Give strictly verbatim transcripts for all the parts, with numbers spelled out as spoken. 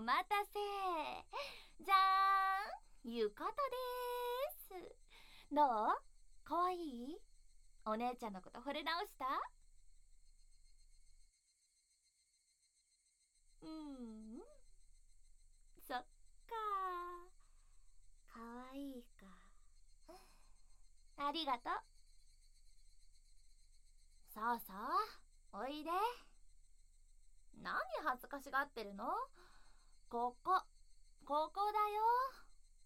待たせ。じゃーん、ゆかたでーす。どう？かわいい？お姉ちゃんのこと惚れ直した？うーん、そっかー、かわいいか。ありがとう。そうそう、おいで。何恥ずかしがってるの？ここ、ここだよ。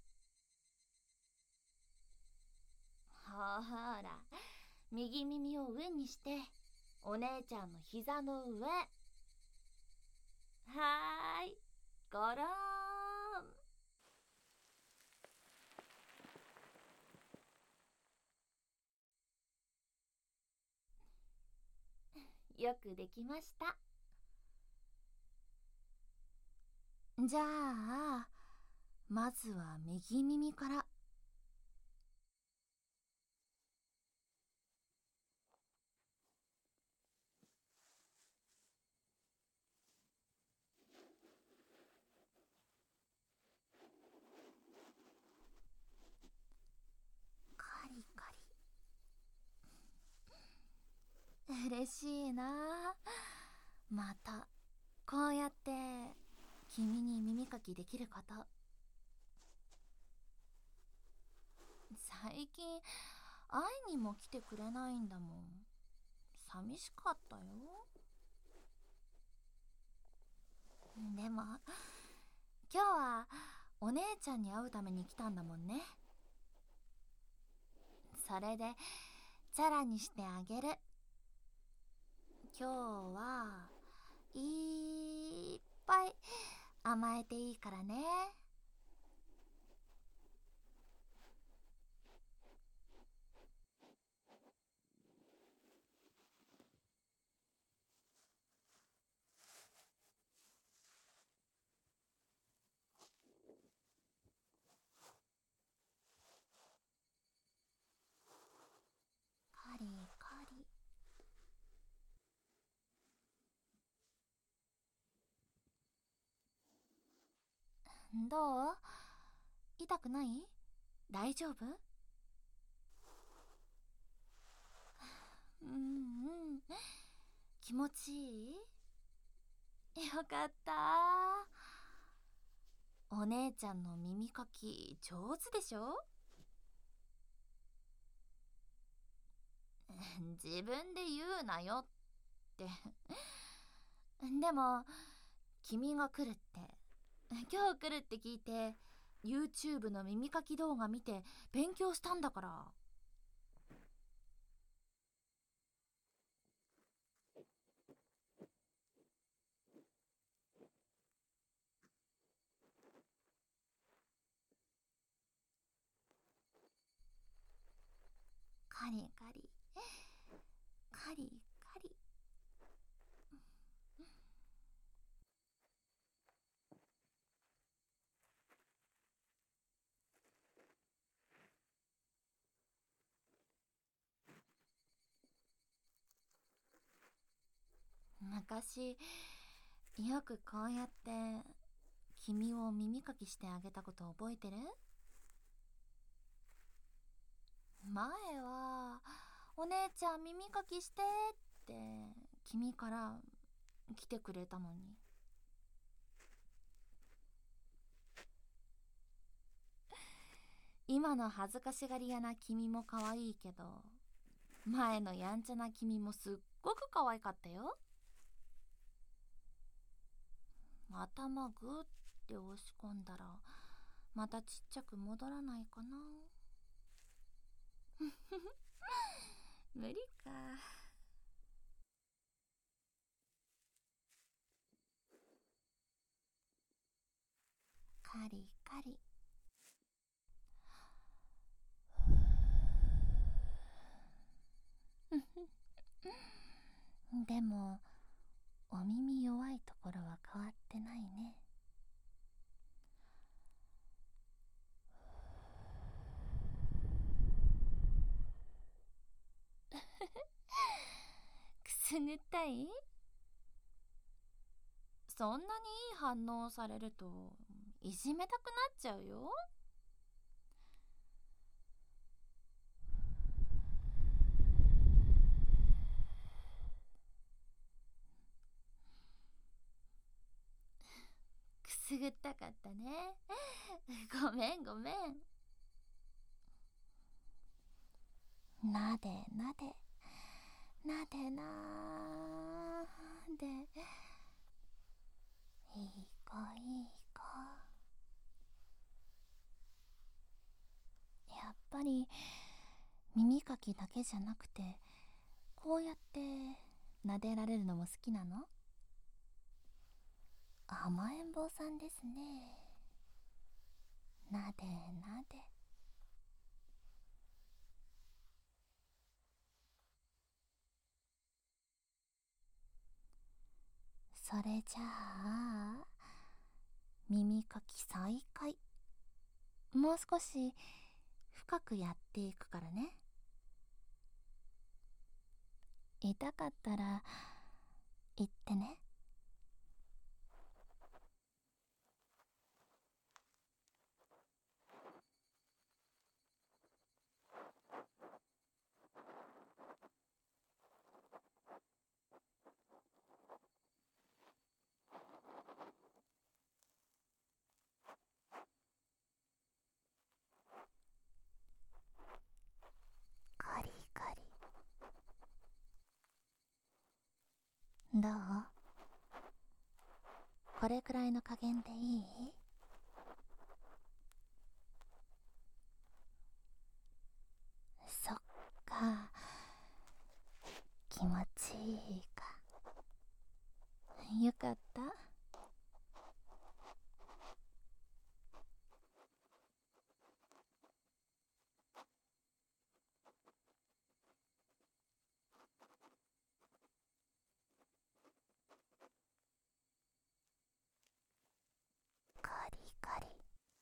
ほら、右耳を上にして、お姉ちゃんの膝の上。はーい、ごろーん。よくできました。じゃあ、まずは右耳から。カリカリ。嬉しいな。またこうやって君に耳かきできること。最近会いにも来てくれないんだもん。寂しかったよ。でも今日はお姉ちゃんに会うために来たんだもんね。それでチャラにしてあげる。今日はいっぱい甘えていいからね。カリカリ。どう？痛くない？大丈夫？うんうん、気持ちいい？よかった。お姉ちゃんの耳かき上手でしょ？自分で言うなよってでも君が来るって、今日来るって聞いて YouTube の耳かき動画見て勉強したんだから。カリカリカリカリ。昔よくこうやって君を耳かきしてあげたこと覚えてる？前はお姉ちゃん耳かきしてって君から来てくれたのに。今の恥ずかしがり屋な君も可愛いけど、前のやんちゃな君もすっごく可愛かったよ。頭グーって押し込んだらまたちっちゃく戻らないかな。無理か。カリカリ。でもお耳弱いところは変わってないね。くすぐったい？ そんなにいい反応をされるといじめたくなっちゃうよ。くすぐったかったね。ごめんごめん。なでなでなでなーで、いい子いい子。やっぱり耳かきだけじゃなくて、こうやって撫でられるのも好きなの？甘えん坊さんですね。なでなで。それじゃあ耳かき再開。もう少し深くやっていくからね。痛かったら言ってね。カリカリ。どう？これくらいの加減でいい？そっか、気持ちいいか。よかった。カリカリ。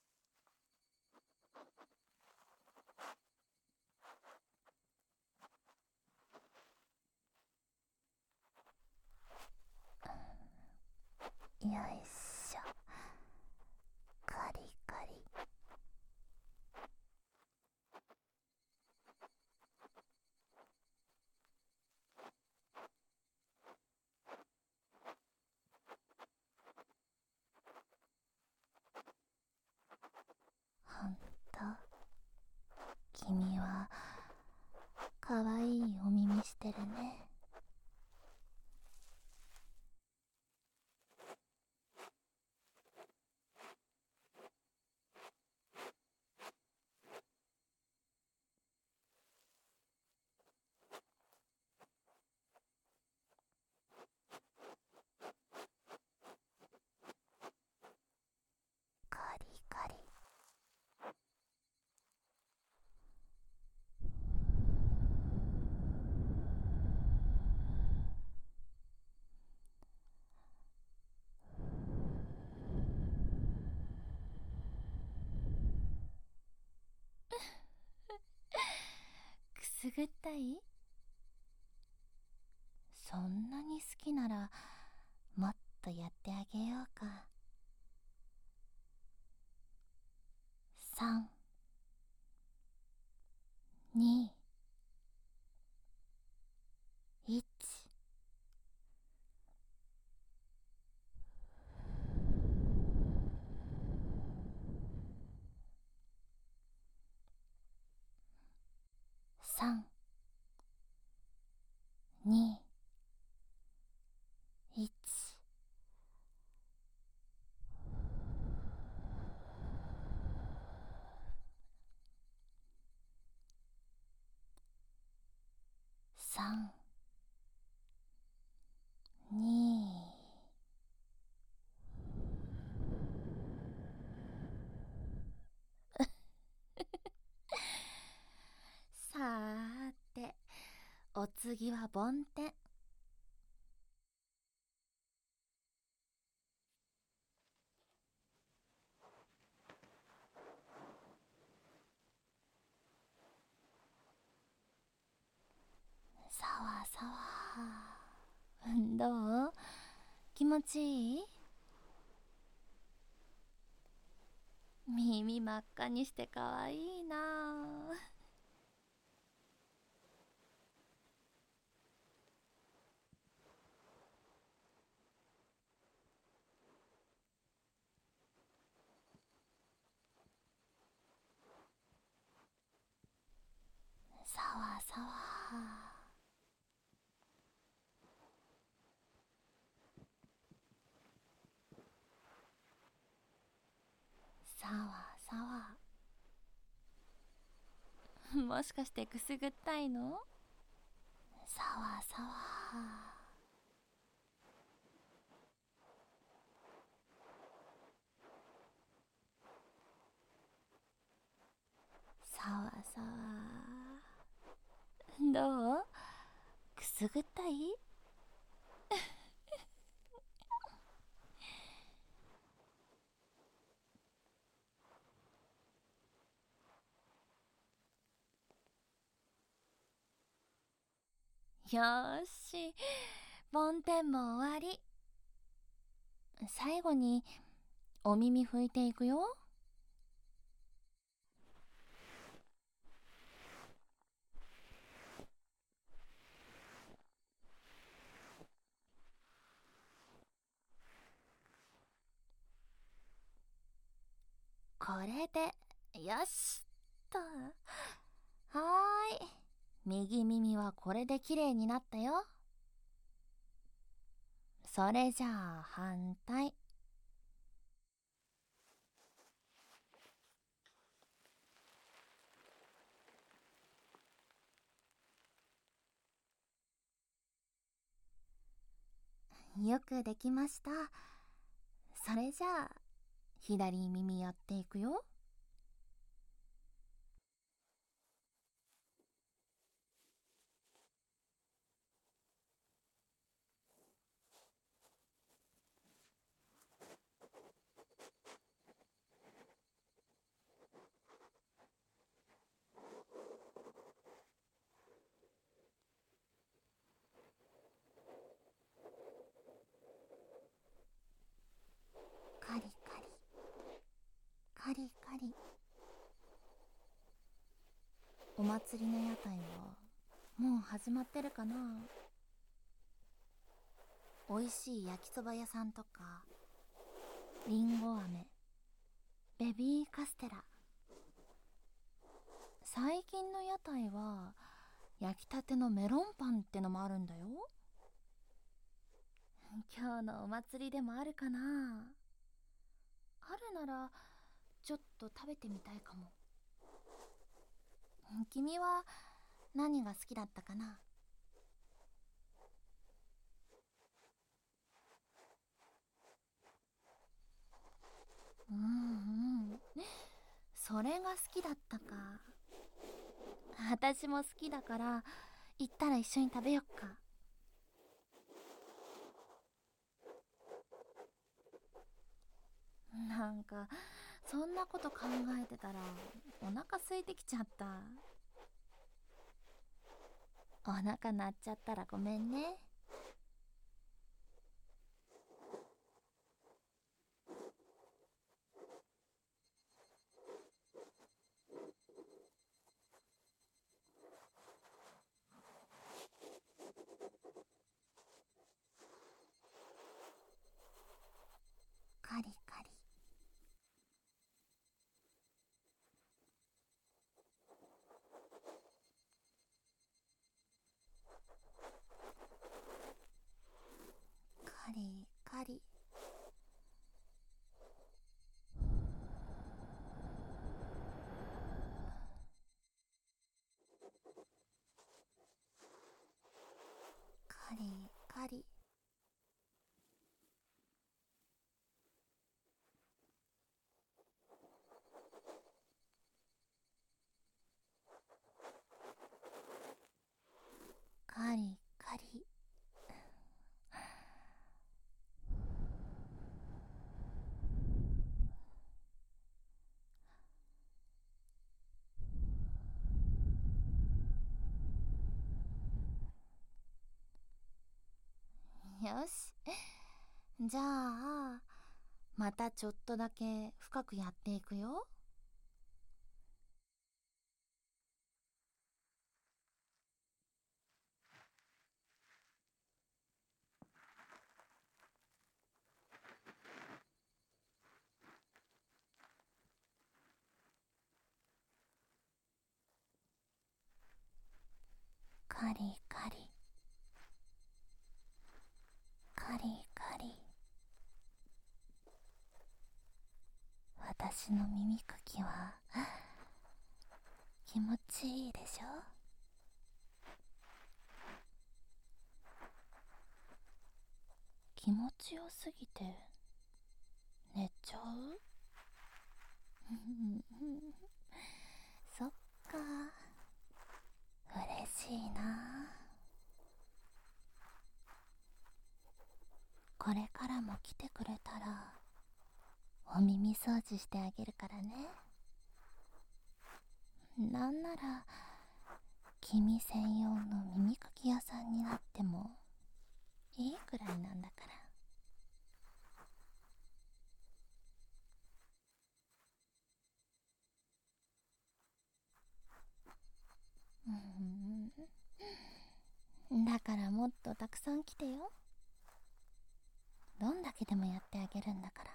よいしょ。カリカリ。ほんと、君はかわいいお耳してるね。カリカリ。くすぐったい？そんなに好きならもっとやってあげようか。さん、に、いち。さん、に、いち。さん、に。さーて、お次は梵天。さわさわ。どう？気持ちいい？ 耳真っ赤にしてかわいいなあ。さわさわ。さわさわ。もしかしてくすぐったいの？さわさわ。さわさわ。どう？くすぐったい？よーし、梵天も終わり。最後にお耳拭いていくよ。これでよしっと。はーい、右耳はこれできれいになったよ。それじゃあ反対。よくできました。それじゃあ左耳やっていくよ。カリカリカリカリ。お祭りの屋台はもう始まってるかな。おいしい焼きそば屋さんとか、りんご飴、ベビーカステラ。最近の屋台は焼きたてのメロンパンってのもあるんだよ。今日のお祭りでもあるかな。あるならちょっと食べてみたいかも。君は何が好きだったかな？うんうん、それが好きだったか。私も好きだから行ったら一緒に食べよっか。なんかそんなこと考えてたらお腹空いてきちゃった。お腹鳴っちゃったらごめんね。カリカリカリカリ。カリカリカリカリ。よし、じゃあまたちょっとだけ深くやっていくよ。カリカリカリカリ。私の耳かきは気持ちいいでしょ。気持ちよすぎて寝ちゃうそっか、嬉しいな。これからも来てくれたらお耳掃除してあげるからね。なんなら君専用の耳かき屋さんになってもいいくらいなんだから。うん、だからもっとたくさん来てよ。どんだけでもやってあげるんだから。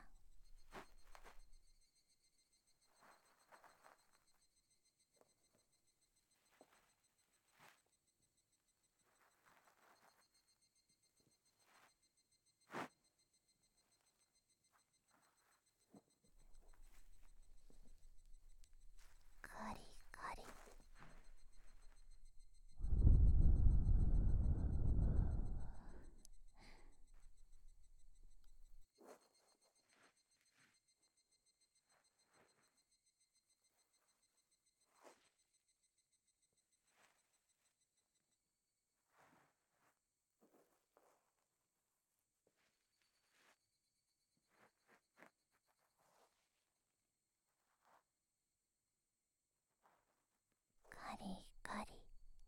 カリカリ。カリカリ。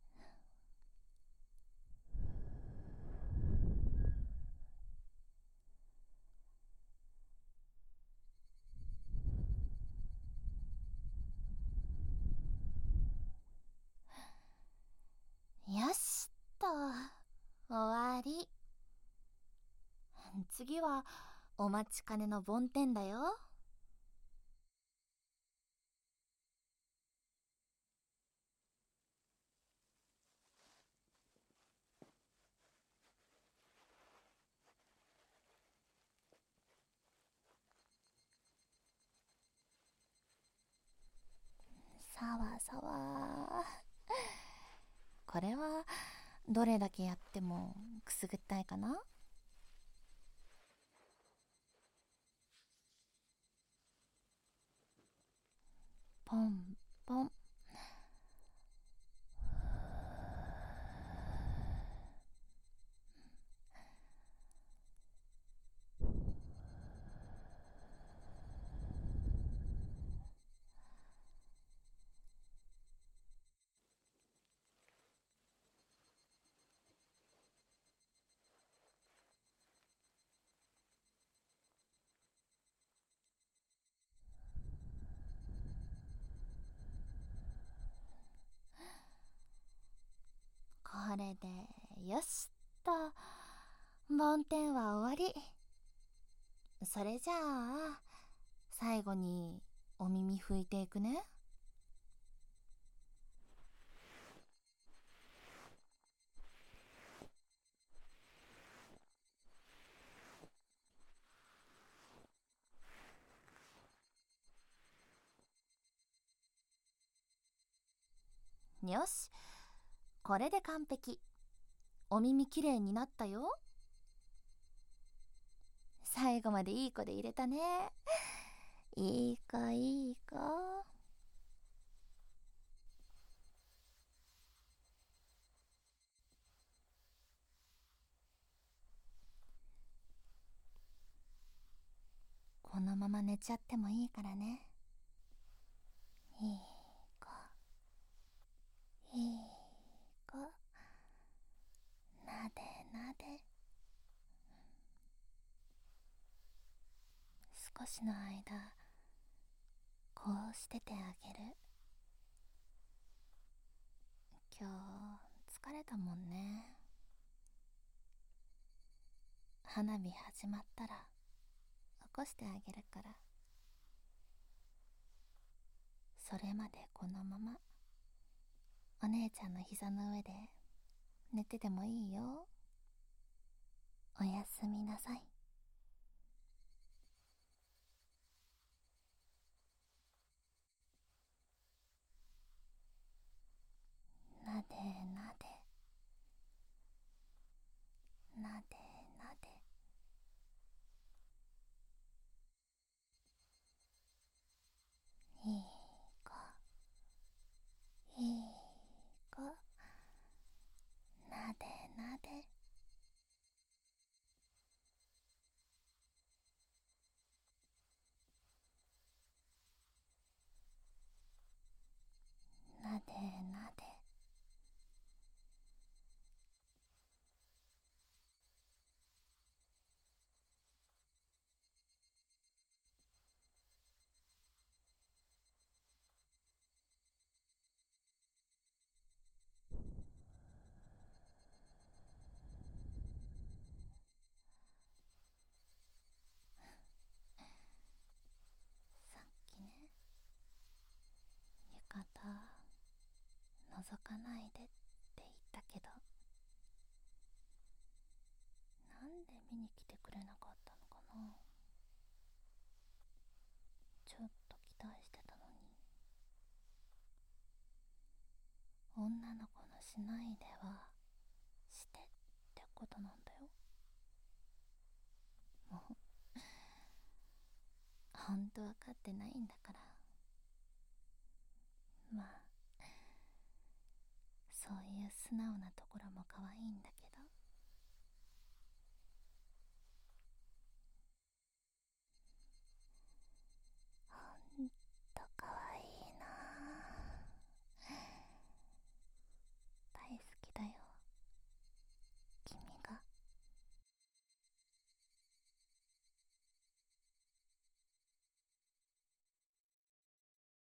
よしっと、終わり。次はお待ちかねの梵天だよ。さわさわ。これはどれだけやってもくすぐったいかな。ポンポン。これでよしっと、梵天は終わり。それじゃあ最後にお耳拭いていくね。よし、これで完璧。お耳きれいになったよ。最後までいい子で入れたね。いい子いい子。このまま寝ちゃってもいいからね。いい子いい子。なでなで。 少しの間こうしててあげる。今日疲れたもんね。花火始まったら起こしてあげるから。それまでこのままお姉ちゃんの膝の上で寝ててもいいよ。おやすみなさい。なでなでなでなで。いい子いい子、なでなでなでなで。さっきね、浴衣覗かないでって言ったけど、なんで見に来てくれなかったのかな。ちょっと期待してたのに。女の子のしないではしてってことなんだよ。もうほんと分かってないんだから。まあそういう素直なところも可愛いんだ